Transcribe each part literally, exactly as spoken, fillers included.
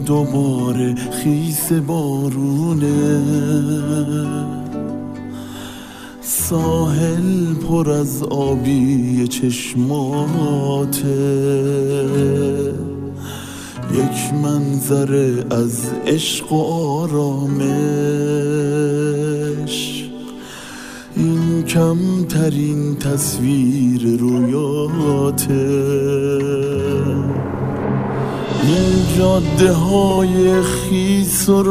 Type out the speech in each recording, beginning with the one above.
دوباره خیس بارونه، ساحل پر از آبی چشماته، یک منظره از عشق و آرامش، این کمترین تصویر رویاته. این جاده های خیس و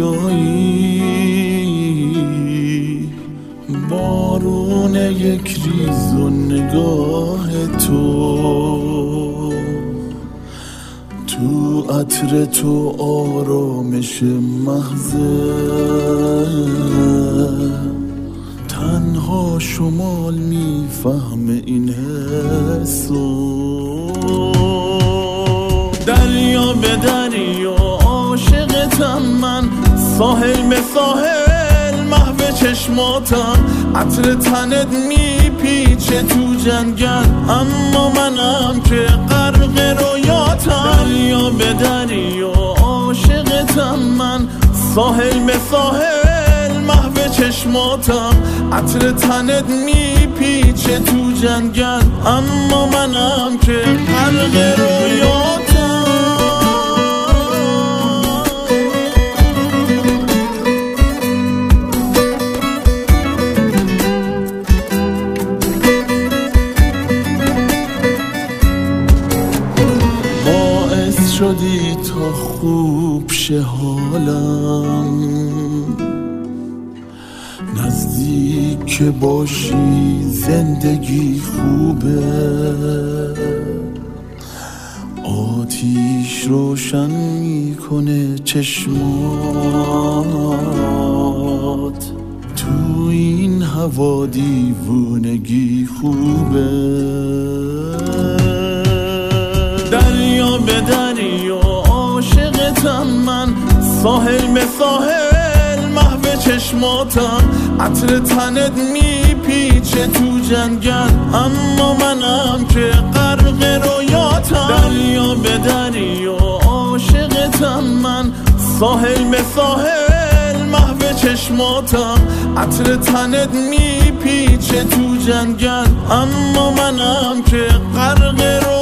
رویایی، بارون یک ریز و نگاه تو، تو عطر تو آرامش محضه، تنها شمال میفهمه این حسو. دریا به دریا عاشقتم من، ساحل به ساحل محو چشماتم، عطر تنت میپیچه تو جنگل، اما منم که غرق رویاتم. دریا به دریا عاشقتم من، ساحل به ساحل محو چشماتم، عطر تنت میپیچه تو جنگل، اما منم که غرق رویاتم. شدی تا خوب شه حالم، نزدیک باشی زندگی خوبه، آتیش روشن میکنه چشمات، تو این هوا دیوونگی خوبه. دریا به دریا عاشقتم من، ساحل به ساحل محو چشماتم، عطر تنت میپیچه تو جنگل، اما منم که غرق رویاتم. دریا به دریا عاشقتم من، ساحل به ساحل محو چشماتم، عطر تنت میپیچه تو جنگل، اما منم که غرق رویاتم.